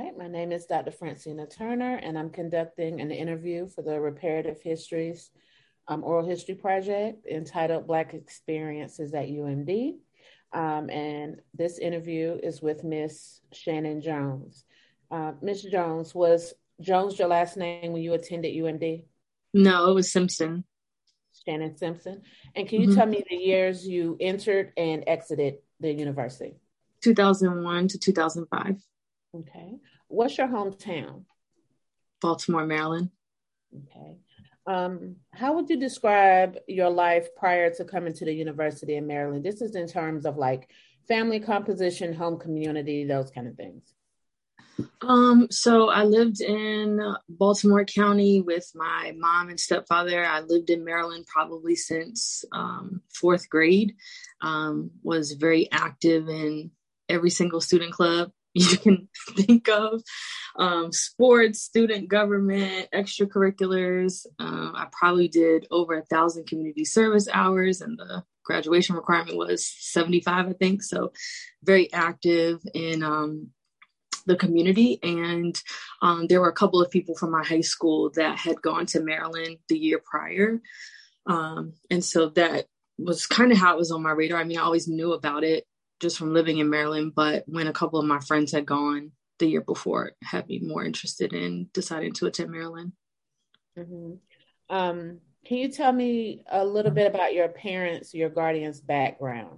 right, my name is Dr. Francina Turner, and I'm conducting an interview for the Reparative Histories Oral History Project entitled Black Experiences at UMD. And this interview is with Miss Shannon Jones. Miss Jones, was Jones your last name when you attended UMD? No, it was Simpson. Shannon Simpson. And can you tell me the years you entered and exited the university? 2001 to 2005. Okay. What's your hometown? Baltimore, Maryland. Okay. How would you describe your life prior to coming to the University of Maryland? This is in terms of like family composition, home community, those kind of things. So I lived in Baltimore County with my mom and stepfather. I lived in Maryland probably since fourth grade. Was very active in every single student club you can think of, sports, student government, extracurriculars. I probably did over 1,000 community service hours, and the graduation requirement was 75, I think. So very active in the community. And there were a couple of people from my high school that had gone to Maryland the year prior. And so that was kind of how it was on my radar. I mean, I always knew about it just from living in Maryland, but when a couple of my friends had gone the year before, it had me more interested in deciding to attend Maryland. Mm-hmm. Can you tell me a little bit about your parents, your guardians' background?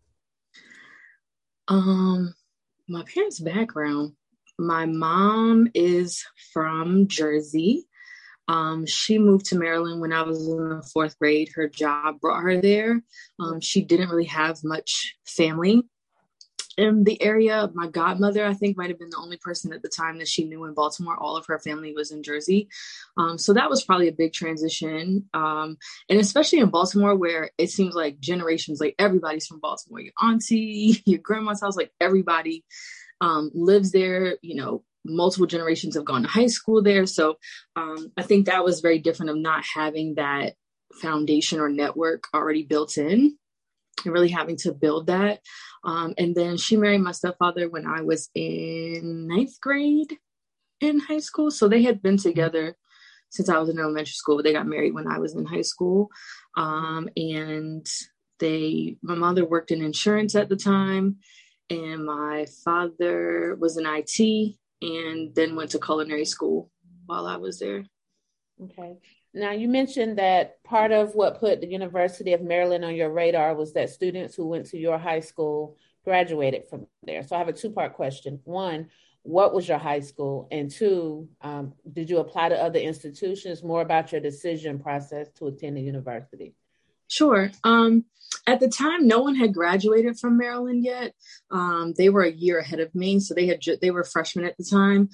My parents' background. My mom is from Jersey. She moved to Maryland when I was in the fourth grade. Her job brought her there. She didn't really have much family in the area. My godmother, I think, might have been the only person at the time that she knew in Baltimore. All of her family was in Jersey. So that was probably a big transition. And especially in Baltimore, where it seems like generations, like everybody's from Baltimore. Your auntie, your grandma's house, like everybody lives there. You know, multiple generations have gone to high school there. So I think that was very different of not having that foundation or network already built in and really having to build that. And then she married my stepfather when I was in ninth grade in high school. So they had been together since I was in elementary school, but they got married when I was in high school. And my mother worked in insurance at the time, and my father was in IT and then went to culinary school while I was there. Okay. Now, you mentioned that part of what put the University of Maryland on your radar was that students who went to your high school graduated from there. So I have a two-part question. One, what was your high school? And two, did you apply to other institutions? More about your decision process to attend the university. Sure. At the time, no one had graduated from Maryland yet. They were a year ahead of me, so they were freshmen at the time.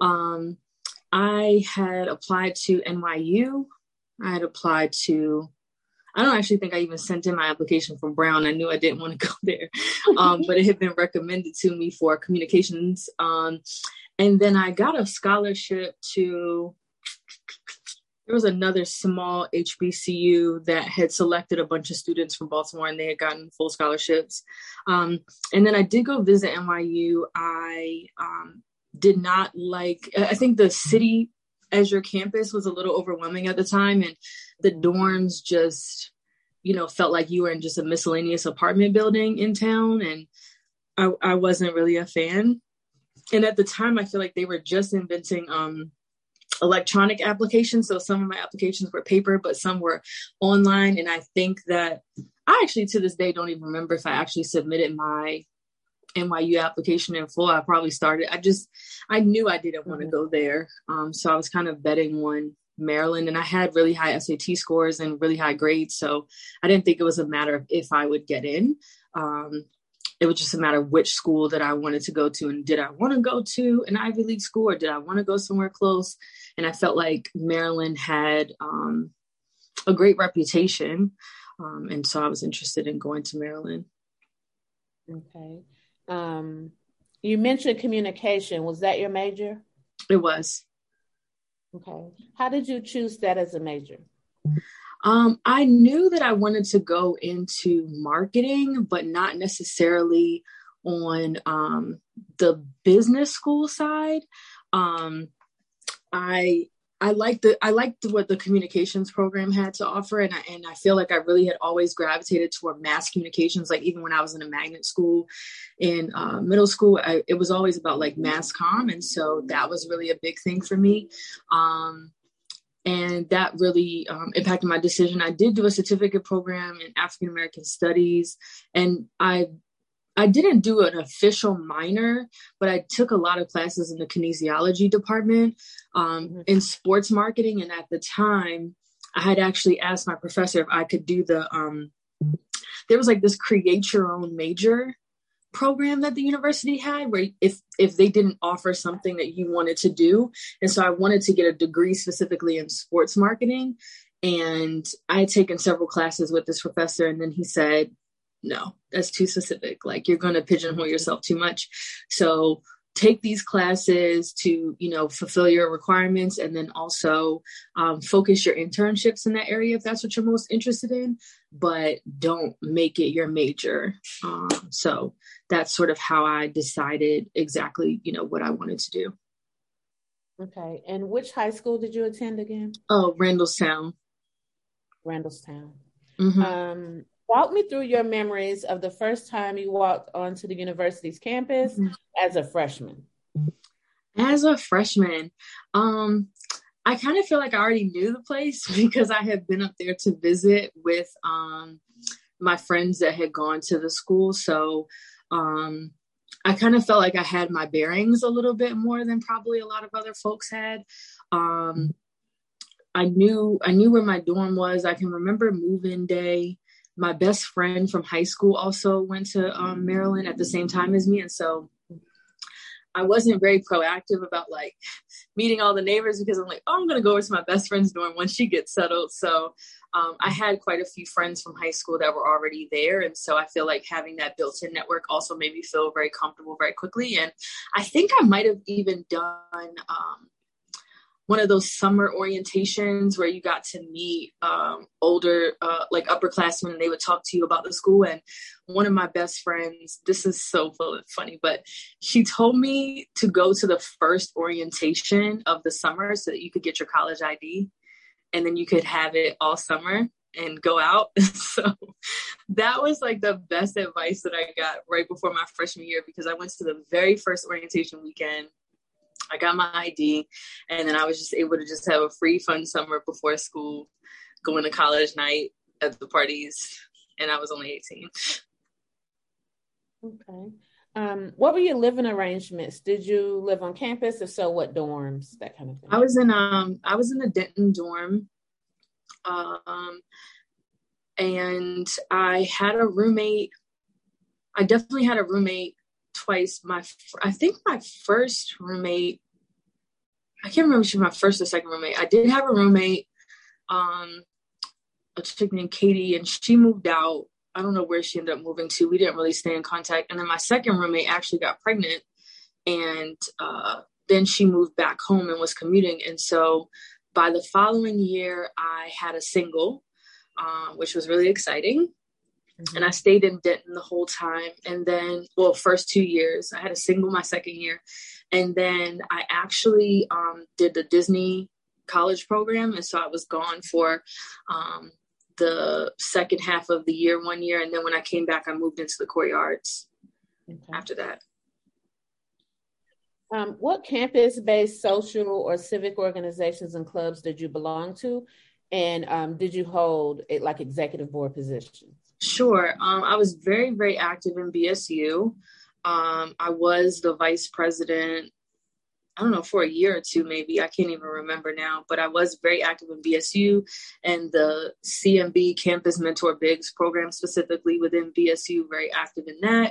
I had applied to NYU. I had applied to, I don't actually think I even sent in my application for Brown. I knew I didn't want to go there, but it had been recommended to me for communications. And then I got a scholarship to, there was another small HBCU that had selected a bunch of students from Baltimore, and they had gotten full scholarships. And then I did go visit NYU. I did not like, I think the city as your campus was a little overwhelming at the time, and the dorms just, felt like you were in just a miscellaneous apartment building in town, and I wasn't really a fan. And at the time, I feel like they were just inventing electronic applications. So some of my applications were paper, but some were online. And I think that I actually to this day don't even remember if I actually submitted my NYU application in full. I probably started. I knew I didn't want to go there. So I was kind of betting on Maryland, and I had really high SAT scores and really high grades. So I didn't think it was a matter of if I would get in. It was just a matter of which school that I wanted to go to. And did I want to go to an Ivy League school, or did I want to go somewhere close? And I felt like Maryland had a great reputation. And so I was interested in going to Maryland. Okay. You mentioned communication. Was that your major? It was. Okay. How did you choose that as a major? I knew that I wanted to go into marketing, but not necessarily on the business school side. Um, I I liked what the communications program had to offer, and I feel like I really had always gravitated toward mass communications. Like even when I was in a magnet school in middle school, it was always about like mass comm, and so that was really a big thing for me. And that really impacted my decision. I did do a certificate program in African American Studies, and I didn't do an official minor, but I took a lot of classes in the kinesiology department in sports marketing. And at the time, I had actually asked my professor if I could do there was like this create your own major program that the university had where if they didn't offer something that you wanted to do. And so I wanted to get a degree specifically in sports marketing. And I had taken several classes with this professor, and then he said, no, that's too specific. Like you're going to pigeonhole yourself too much. So take these classes to, fulfill your requirements, and then also focus your internships in that area if that's what you're most interested in, but don't make it your major. So that's sort of how I decided exactly, what I wanted to do. Okay. And which high school did you attend again? Oh, Randallstown. Randallstown. Mm-hmm. Walk me through your memories of the first time you walked onto the university's campus as a freshman. As a freshman, I kind of feel like I already knew the place because I had been up there to visit with my friends that had gone to the school. So I kind of felt like I had my bearings a little bit more than probably a lot of other folks had. I knew where my dorm was. I can remember move-in day. My best friend from high school also went to Maryland at the same time as me. And so I wasn't very proactive about like meeting all the neighbors because I'm like, oh, I'm going to go over to my best friend's dorm when she gets settled. So I had quite a few friends from high school that were already there. And so I feel like having that built-in network also made me feel very comfortable very quickly. And I think I might have even done one of those summer orientations where you got to meet older, like upperclassmen, and they would talk to you about the school. And one of my best friends, this is so funny, but she told me to go to the first orientation of the summer so that you could get your college ID, and then you could have it all summer and go out. So that was like the best advice that I got right before my freshman year, because I went to the very first orientation weekend. I got my ID, and then I was just able to just have a free, fun summer before school, going to college night at the parties, and I was only 18. Okay. What were your living arrangements? Did you live on campus? If so, what dorms? That kind of thing. I was in the Denton dorm, and I had a roommate. I definitely had a roommate twice. I think my first roommate, I can't remember if she was my first or second roommate. I did have a roommate, a chick named Katie, and she moved out. I don't know where she ended up moving to. We didn't really stay in contact. And then my second roommate actually got pregnant, and then she moved back home and was commuting. And so by the following year, I had a single, which was really exciting. Mm-hmm. And I stayed in Denton the whole time. And then, first 2 years, I had a single my second year. And then I actually did the Disney college program. And so I was gone for the second half of the year, 1 year. And then when I came back, I moved into the courtyards after that. What campus-based social or civic organizations and clubs did you belong to? And did you hold like executive board positions? Sure. I was very, very active in BSU. I was the vice president, I don't know, for a year or two, maybe. I can't even remember now, but I was very active in BSU and the CMB Campus Mentor Bigs program, specifically within BSU, very active in that.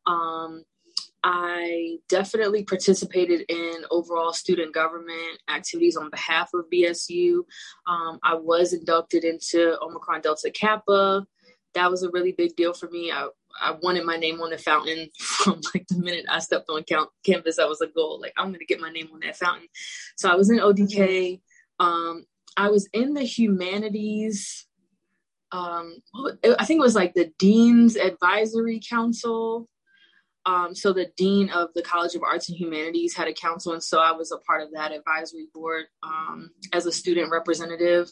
I definitely participated in overall student government activities on behalf of BSU. I was inducted into Omicron Delta Kappa. That was a really big deal for me. I wanted my name on the fountain from like the minute I stepped on campus. That was a goal. Like, I'm going to get my name on that fountain. So I was in ODK. I was in the humanities. I think it was like the Dean's Advisory Council. So the dean of the College of Arts and Humanities had a council, and so I was a part of that advisory board as a student representative.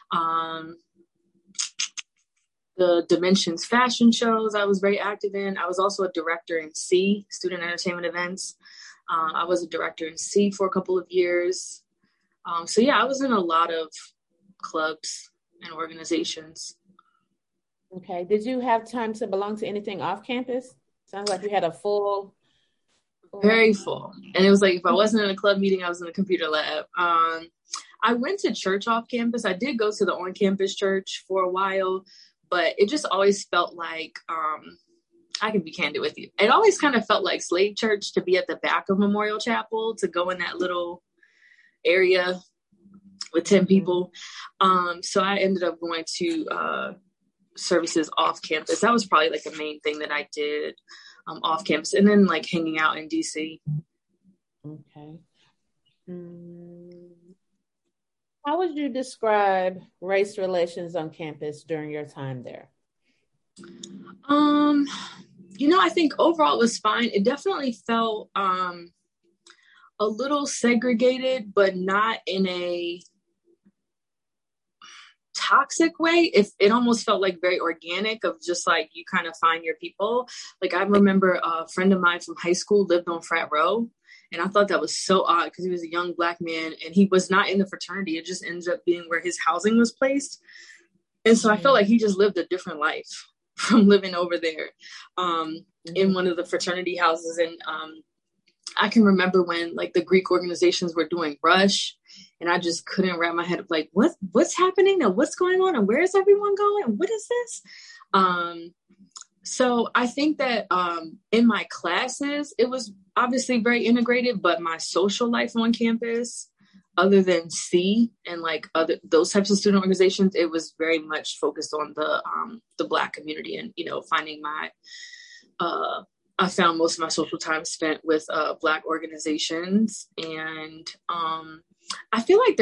The Dimensions fashion shows I was very active in. I was also a director in C, student entertainment events. I was a director in C for a couple of years. So yeah, I was in a lot of clubs and organizations. Okay. Did you have time to belong to anything off campus? Sounds like you had a full. Very full. And it was like, if I wasn't in a club meeting, I was in a computer lab. I went to church off campus. I did go to the on-campus church for a while, but it just always felt like, I can be candid with you. It always kind of felt like slave church to be at the back of Memorial Chapel, to go in that little area with 10 people. So I ended up going to services off campus. That was probably like the main thing that I did off campus, and then like hanging out in DC. Okay. How would you describe race relations on campus during your time there? I think overall it was fine. It definitely felt a little segregated, but not in a toxic way. It almost felt like very organic, of just like you kind of find your people. Like I remember a friend of mine from high school lived on Frat Row, and I thought that was so odd because he was a young Black man and he was not in the fraternity. It just ended up being where his housing was placed. And so I felt like he just lived a different life from living over there in one of the fraternity houses. And I can remember when like the Greek organizations were doing Rush, and I just couldn't wrap my head up like, what's happening and what's going on and where is everyone going? What is this? So I think that in my classes, it was obviously very integrated, but my social life on campus, other than C and like those types of student organizations, it was very much focused on the Black community, and, finding I found most of my social time spent with Black organizations. And I feel like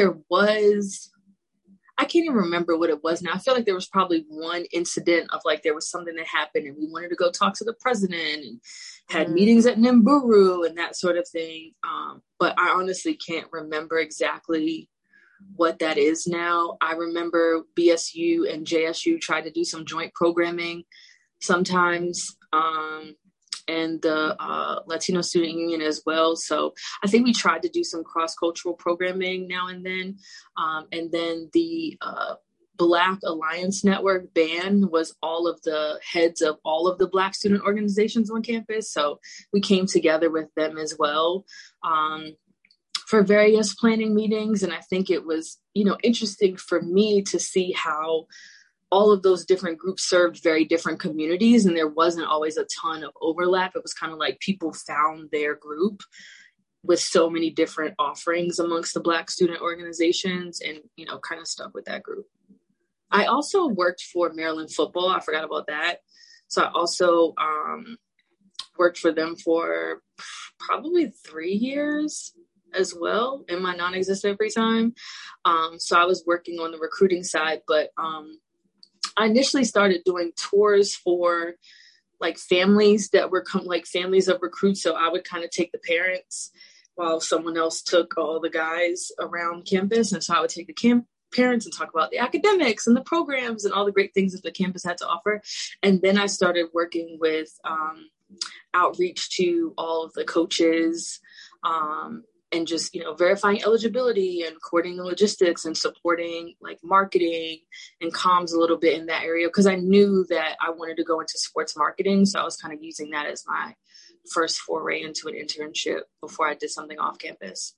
I can't even remember what it was now. I feel like there was probably one incident of like, there was something that happened and we wanted to go talk to the president and had meetings at Nimburu and that sort of thing. But I honestly can't remember exactly what that is now. I remember BSU and JSU tried to do some joint programming sometimes. And the Latino Student Union as well. So I think we tried to do some cross-cultural programming now and then. And then the Black Alliance Network, BAN, was all of the heads of all of the Black student organizations on campus. So we came together with them as well for various planning meetings. And I think it was, interesting for me to see how all of those different groups served very different communities, and there wasn't always a ton of overlap. It was kind of like people found their group with so many different offerings amongst the Black student organizations, and, kind of stuck with that group. I also worked for Maryland football. I forgot about that. So I also worked for them for probably 3 years as well in my non-existent free time. So I was working on the recruiting side, but I initially started doing tours for like families that were families of recruits. So I would kind of take the parents while someone else took all the guys around campus. And so I would take the parents and talk about the academics and the programs and all the great things that the campus had to offer. And then I started working with outreach to all of the coaches, and just, verifying eligibility and coordinating the logistics and supporting like marketing and comms a little bit in that area. Because I knew that I wanted to go into sports marketing. So I was kind of using that as my first foray into an internship before I did something off campus.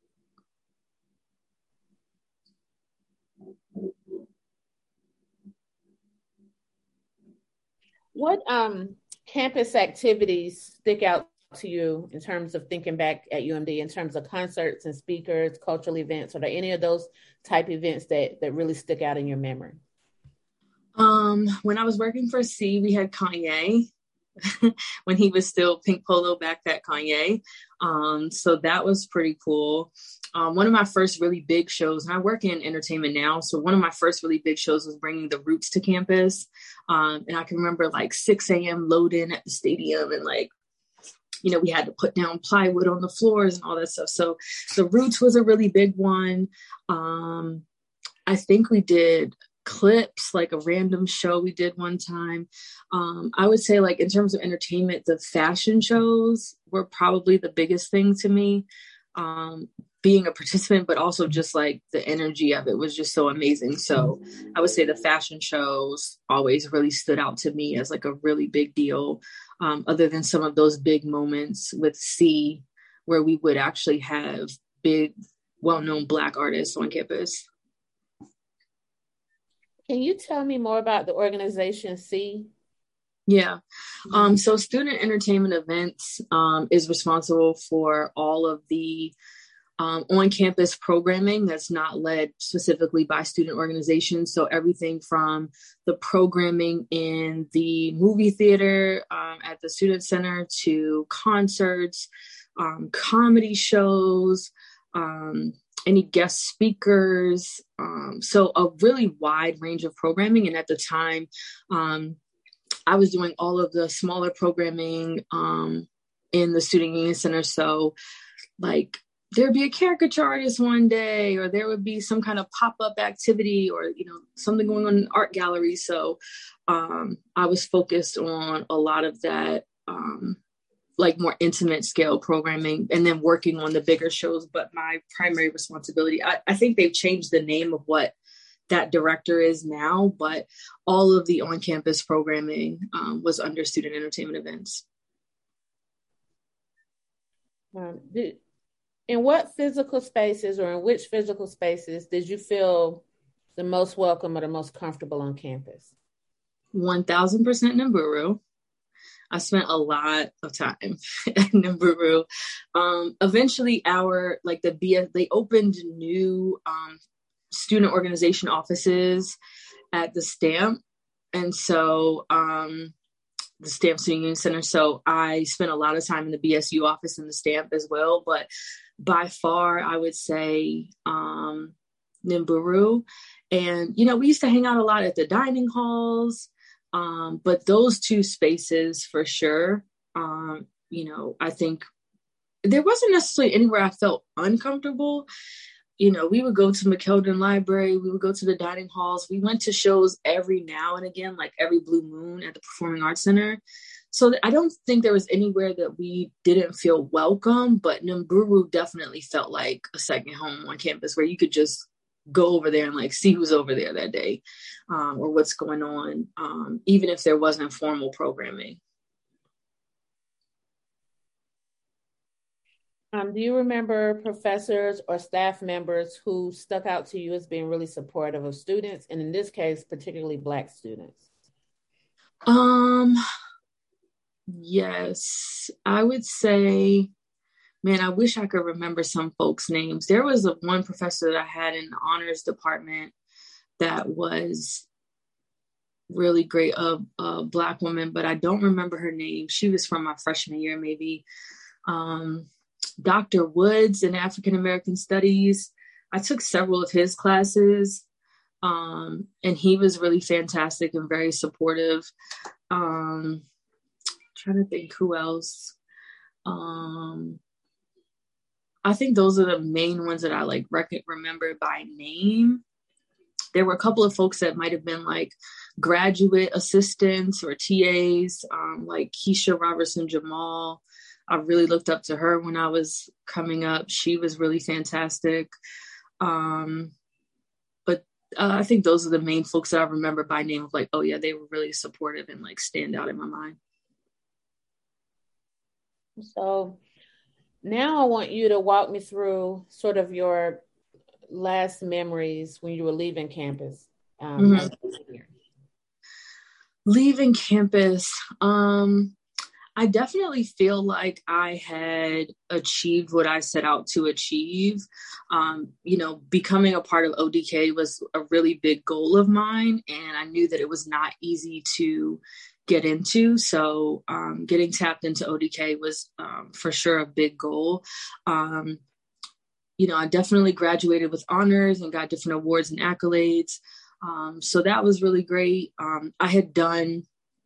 What campus activities stick out to you in terms of thinking back at UMD, in terms of concerts and speakers, cultural events? Are there any of those type events that really stick out in your memory? When I was working for C, we had Kanye when he was still Pink Polo Backpack Kanye. So that was pretty cool. One of my first really big shows, and I work in entertainment now, so one of my first really big shows was bringing the Roots to campus. And I can remember like 6 a.m. load in at the stadium and like we had to put down plywood on the floors and all that stuff. So the Roots was a really big one. I think we did clips, like a random show we did one time. I would say, like, in terms of entertainment, the fashion shows were probably the biggest thing to me. Being a participant, but also just like the energy of it was just so amazing. So I would say the fashion shows always really stood out to me as like a really big deal. Other than some of those big moments with C, where we would actually have big, well-known Black artists on campus. Can you tell me more about the organization C? Yeah. So Student Entertainment Events is responsible for all of the on-campus programming that's not led specifically by student organizations. So everything from the programming in the movie theater at the Student Center to concerts, comedy shows, any guest speakers. So a really wide range of programming. And at the time, I was doing all of the smaller programming in the Student Union Center. So like, there'd be a caricature artist one day, or there would be some kind of pop-up activity, or, something going on in an art gallery. So I was focused on a lot of that, like more intimate scale programming, and then working on the bigger shows. But my primary responsibility, I think they've changed the name of what that director is now, but all of the on-campus programming was under Student Entertainment Events. In what physical spaces, or in which physical spaces, did you feel the most welcome or the most comfortable on campus? 1000% Nimburu. I spent a lot of time at Nimburu. Eventually they opened new student organization offices at the Stamp. And so the Stamp Student Union Center. So I spent a lot of time in the BSU office and the Stamp as well. But by far, I would say Nimburu. And, we used to hang out a lot at the dining halls. But those two spaces for sure, I think there wasn't necessarily anywhere I felt uncomfortable. We would go to McKeldin Library. We would go to the dining halls. We went to shows every now and again, like every blue moon at the Performing Arts Center. So I don't think there was anywhere that we didn't feel welcome, but Nimburu definitely felt like a second home on campus, where you could just go over there and like see who's over there that day, or what's going on, even if there wasn't formal programming. Do you remember professors or staff members who stuck out to you as being really supportive of students, and in this case, particularly Black students? Yes, I would say, man, I wish I could remember some folks' names. There was one professor that I had in the honors department that was really great, a Black woman, but I don't remember her name. She was from my freshman year, maybe. Dr. Woods in African American Studies. I took several of his classes, and he was really fantastic and very supportive. Trying to think who else. I think those are the main ones that I remember by name. There were a couple of folks that might have been like graduate assistants or TAs, like Keisha Robertson Jamal. I really looked up to her when I was coming up. She was really fantastic. But I think those are the main folks that I remember by name of like, oh yeah, they were really supportive and like stand out in my mind. So now I want you to walk me through sort of your last memories when you were leaving campus. Leaving campus. I definitely feel like I had achieved what I set out to achieve. Becoming a part of ODK was a really big goal of mine, and I knew that it was not easy to get into. So getting tapped into ODK was for sure a big goal. I definitely graduated with honors and got different awards and accolades. So that was really great. I had done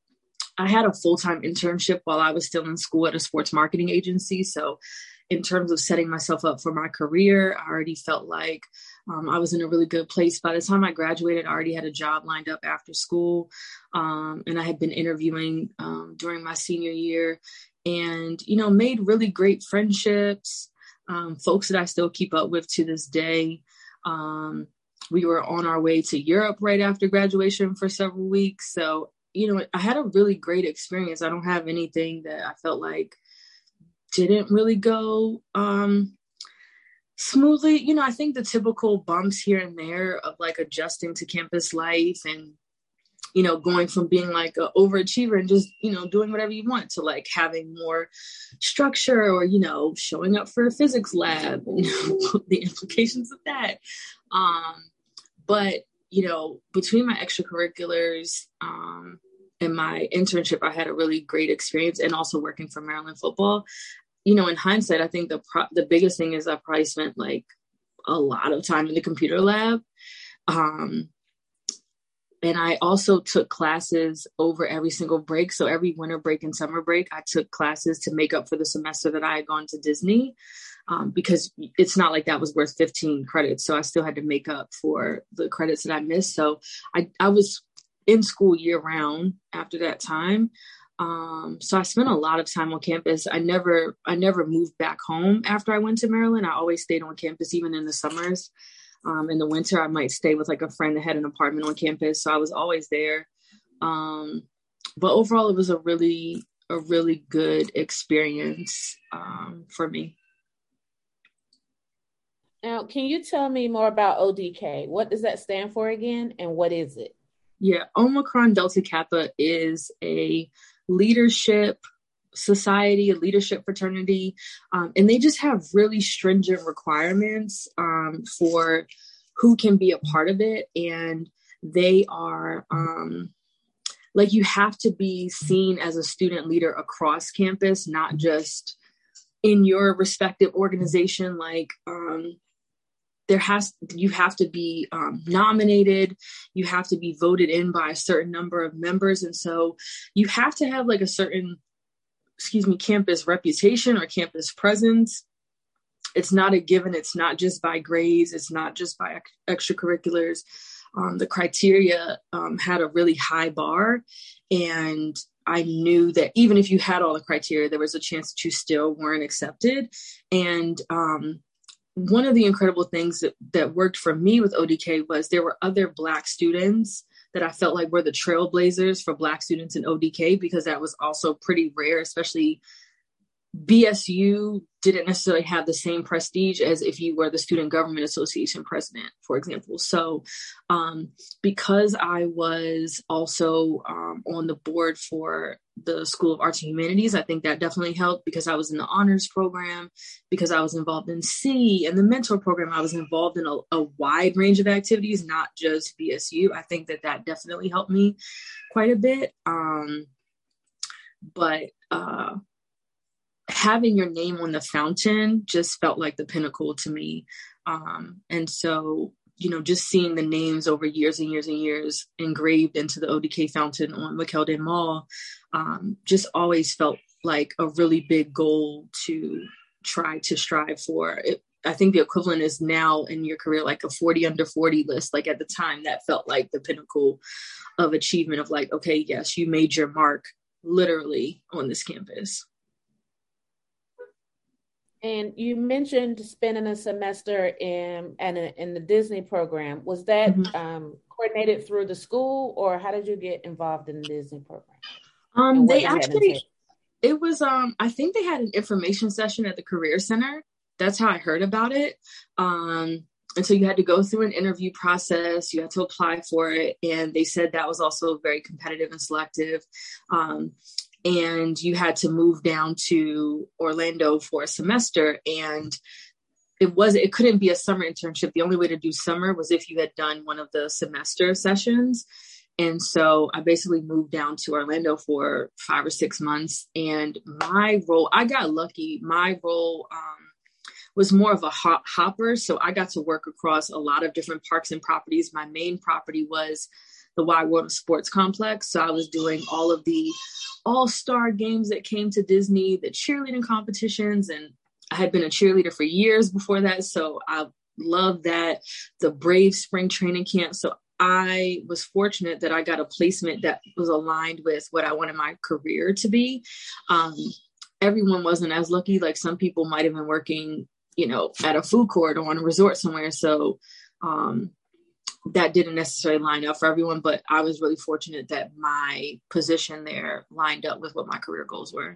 I had a full-time internship while I was still in school at a sports marketing agency. So in terms of setting myself up for my career, I already felt like I was in a really good place. By the time I graduated, I already had a job lined up after school. And I had been interviewing during my senior year and, made really great friendships, folks that I still keep up with to this day. We were on our way to Europe right after graduation for several weeks. So, I had a really great experience. I don't have anything that I felt like didn't really go smoothly. I think the typical bumps here and there of like adjusting to campus life and, going from being like an overachiever and just, doing whatever you want to like having more structure or, showing up for a physics lab, the implications of that. But, between my extracurriculars and my internship, I had a really great experience, and also working for Maryland football. In hindsight, I think the biggest thing is I probably spent like a lot of time in the computer lab. And I also took classes over every single break. So every winter break and summer break, I took classes to make up for the semester that I had gone to Disney. Because it's not like that was worth 15 credits. So I still had to make up for the credits that I missed. So I was in school year round after that time. So I spent a lot of time on campus. I never moved back home after I went to Maryland. I always stayed on campus, even in the summers. In the winter, I might stay with like a friend that had an apartment on campus. So I was always there. But overall, it was a really good experience for me. Now, can you tell me more about ODK? What does that stand for again, and what is it? Yeah, Omicron Delta Kappa is a leadership society, a leadership fraternity, and they just have really stringent requirements for who can be a part of it. And they are like, you have to be seen as a student leader across campus, not just in your respective organization. Like, you have to be nominated, you have to be voted in by a certain number of members. And so you have to have like a certain, campus reputation or campus presence. It's not a given. It's not just by grades. It's not just by extracurriculars. The criteria had a really high bar. And I knew that even if you had all the criteria, there was a chance that you still weren't accepted. And one of the incredible things that worked for me with ODK was there were other Black students that I felt like were the trailblazers for Black students in ODK, because that was also pretty rare, especially BSU didn't necessarily have the same prestige as if you were the Student Government Association president, for example. So because I was also on the board for the School of Arts and Humanities, I think that definitely helped, because I was in the honors program, because I was involved in C and the mentor program. I was involved in a wide range of activities, not just BSU. I think that definitely helped me quite a bit. But having your name on the fountain just felt like the pinnacle to me. And so, just seeing the names over years and years and years engraved into the ODK fountain on McKeldin Mall just always felt like a really big goal to try to strive for. I think the equivalent is now in your career, like a 40 under 40 list. Like at the time, that felt like the pinnacle of achievement of like, okay, yes, you made your mark literally on this campus. And you mentioned spending a semester in the Disney program. Was that coordinated through the school, or how did you get involved in the Disney program? It was, I think they had an information session at the Career Center. That's how I heard about it. And so you had to go through an interview process. You had to apply for it. And they said that was also very competitive and selective. And you had to move down to Orlando for a semester. And it couldn't be a summer internship. The only way to do summer was if you had done one of the semester sessions. And so I basically moved down to Orlando for 5 or 6 months. And my role, I got lucky. My role was more of a hopper. So I got to work across a lot of different parks and properties. My main property was the Wide World of Sports complex. So I was doing all of the all-star games that came to Disney, the cheerleading competitions, and I had been a cheerleader for years before that. So I loved that, the Brave spring training camp. So I was fortunate that I got a placement that was aligned with what I wanted my career to be. Everyone wasn't as lucky. Like some people might have been working, at a food court or on a resort somewhere. So that didn't necessarily line up for everyone, but I was really fortunate that my position there lined up with what my career goals were.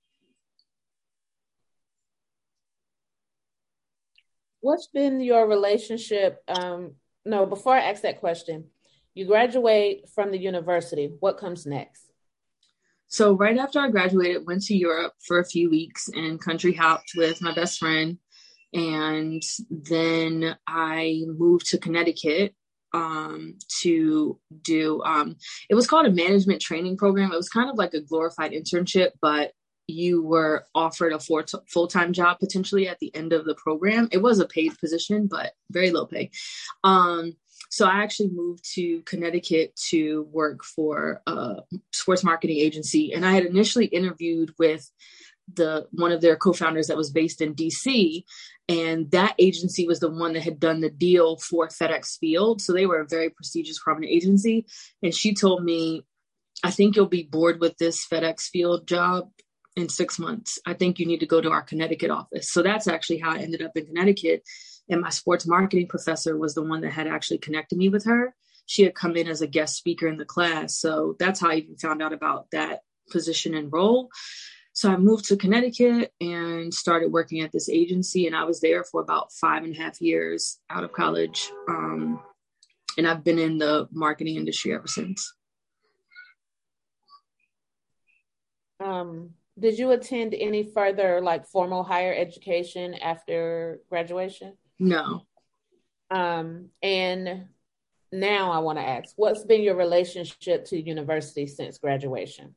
What's been your relationship? Before I ask that question, you graduate from the university. What comes next? So right after I graduated, went to Europe for a few weeks and country hopped with my best friend. And then I moved to Connecticut to do, it was called a management training program. It was kind of like a glorified internship, but you were offered a full-time job potentially at the end of the program. It was a paid position, but very low pay. So I actually moved to Connecticut to work for a sports marketing agency. And I had initially interviewed with one of their co-founders that was based in DC. And that agency was the one that had done the deal for FedEx Field. So they were a very prestigious, prominent agency. And she told me, I think you'll be bored with this FedEx Field job in 6 months. I think you need to go to our Connecticut office. So that's actually how I ended up in Connecticut. And my sports marketing professor was the one that had actually connected me with her. She had come in as a guest speaker in the class. So that's how I even found out about that position and role. So I moved to Connecticut and started working at this agency. And I was there for about 5.5 years out of college. And I've been in the marketing industry ever since. Did you attend any further formal higher education after graduation? No. And now I want to ask, what's been your relationship to university since graduation?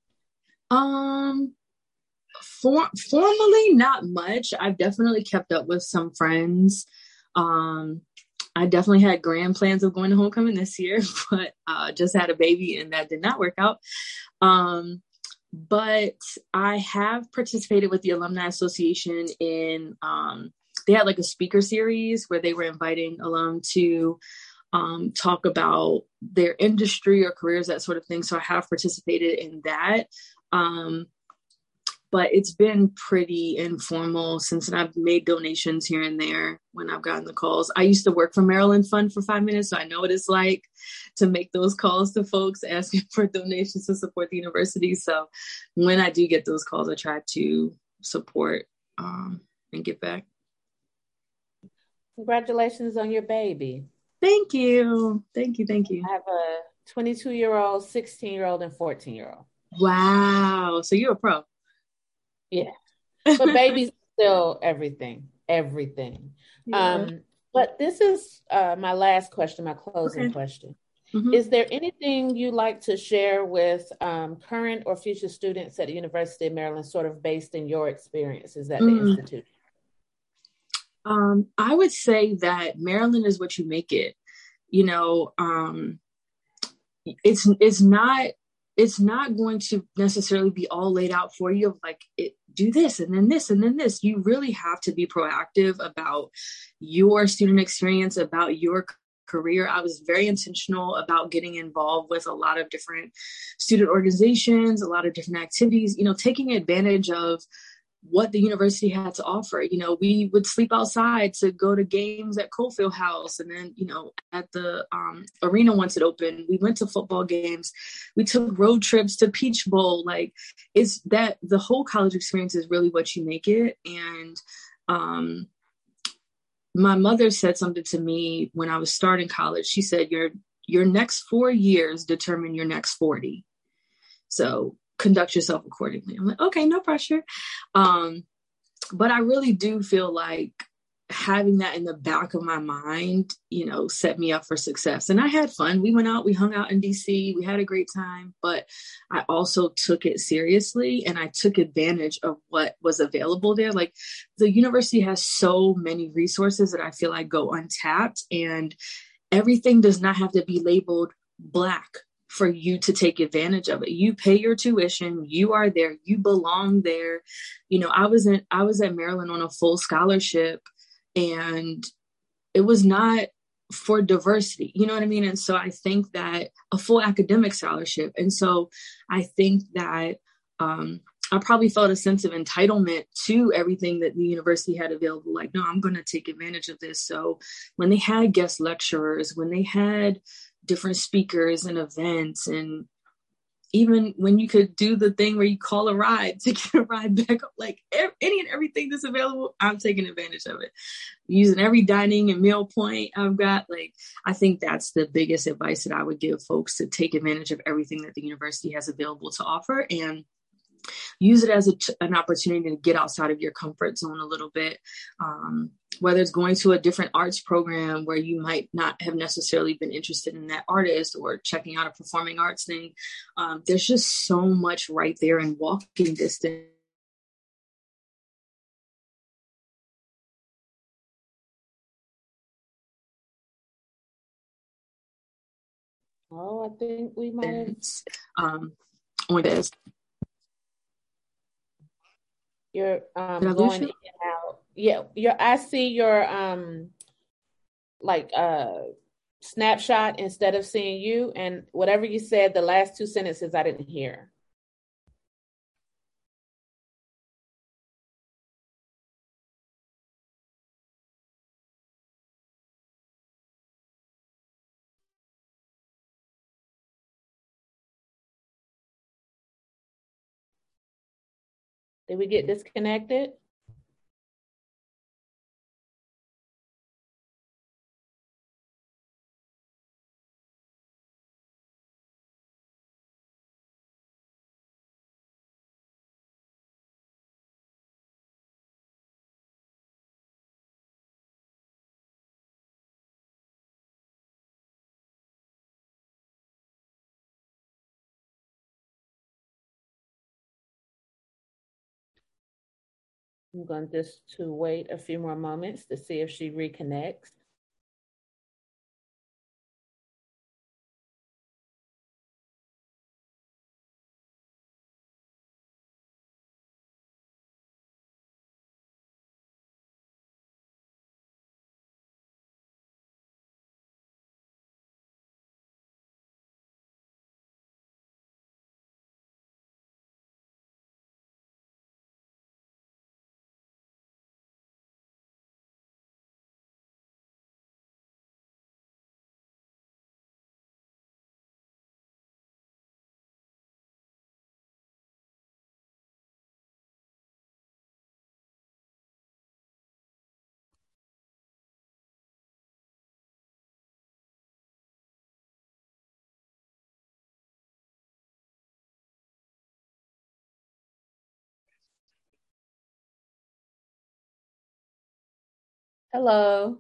Formally, not much. I've definitely kept up with some friends. I definitely had grand plans of going to homecoming this year, but just had a baby and that did not work out. But I have participated with the Alumni Association in, they had a speaker series where they were inviting alum to talk about their industry or careers, that sort of thing. So I have participated in that. But it's been pretty informal since I've made donations here and there when I've gotten the calls. I used to work for Maryland Fund for 5 minutes, so I know what it's like to make those calls to folks asking for donations to support the university. So when I do get those calls, I try to support and give back. Congratulations on your baby. Thank you. Thank you. Thank you. I have a 22-year-old, 16-year-old, and 14-year-old. Wow. So you're a pro. Yeah. But baby's still everything. Yeah. But this is my last question, my closing question. Mm-hmm. Is there anything you'd like to share with current or future students at the University of Maryland, sort of based in your experiences at the institute? I would say that Maryland is what you make it. It's not going to necessarily be all laid out for you of do this and then this and then this. You really have to be proactive about your student experience, about your career. I was very intentional about getting involved with a lot of different student organizations, a lot of different activities, taking advantage of what the university had to offer. We would sleep outside to go to games at Coalfield House. And then, at the arena once it opened, we went to football games. We took road trips to Peach Bowl. It's that the whole college experience is really what you make it. And my mother said something to me when I was starting college. She said, your next 4 years determine your next 40. So conduct yourself accordingly. I'm like, okay, no pressure. But I really do feel like having that in the back of my mind, set me up for success. And I had fun. We went out, we hung out in DC, we had a great time, but I also took it seriously and I took advantage of what was available there. The university has so many resources that I feel like go untapped, and everything does not have to be labeled Black for you to take advantage of it. You pay your tuition, you are there, you belong there. You know, I was at Maryland on a full scholarship, and it was not for diversity, you know what I mean? And so I think that a full academic scholarship. And so I think that I probably felt a sense of entitlement to everything that the university had available. Like, no, I'm going to take advantage of this. So when they had guest lecturers, when they had different speakers and events, and even when you could do the thing where you call a ride to get a ride back up, like any and everything that's available, I'm taking advantage of it. Using every dining and meal point I've got. Like, I think that's the biggest advice that I would give folks, to take advantage of everything that the university has available to offer, and use it as an opportunity to get outside of your comfort zone a little bit. Whether it's going to a different arts program where you might not have necessarily been interested in that artist, or checking out a performing arts thing. There's just so much right there in walking distance. Oh, I think we might have. On this. You're going in and out. Yeah, I see your snapshot instead of seeing you, and whatever you said, the last two sentences I didn't hear. Did we get disconnected? I'm going just to wait a few more moments to see if she reconnects. Hello.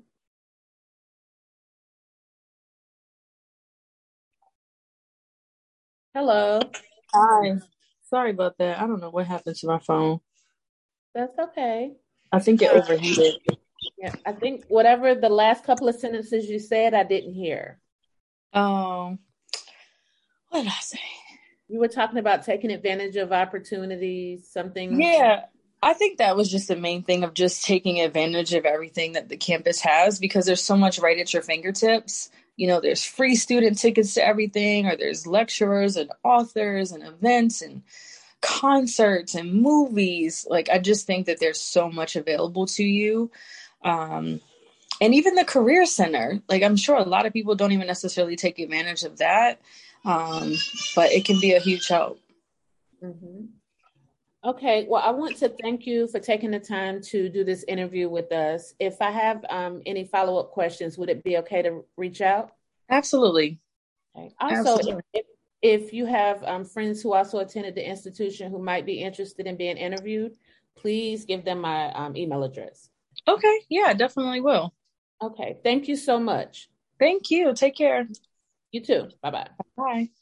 Hello. Hi. Sorry about that. I don't know what happened to my phone. That's okay. I think it overheated. Yeah, I think whatever the last couple of sentences you said, I didn't hear. What did I say? You were talking about taking advantage of opportunities, something. Yeah, I think that was just the main thing, of just taking advantage of everything that the campus has, because there's so much right at your fingertips. You know, there's free student tickets to everything, or there's lecturers and authors and events and concerts and movies. Like, I just think that there's so much available to you. And even the Career Center, like, I'm sure a lot of people don't even necessarily take advantage of that. But it can be a huge help. Mm-hmm. Okay, well, I want to thank you for taking the time to do this interview with us. If I have any follow-up questions, would it be okay to reach out? Absolutely. Okay. Also, if you have friends who also attended the institution who might be interested in being interviewed, please give them my email address. Okay, yeah, definitely will. Okay, thank you so much. Thank you. Take care. You too. Bye-bye. Bye.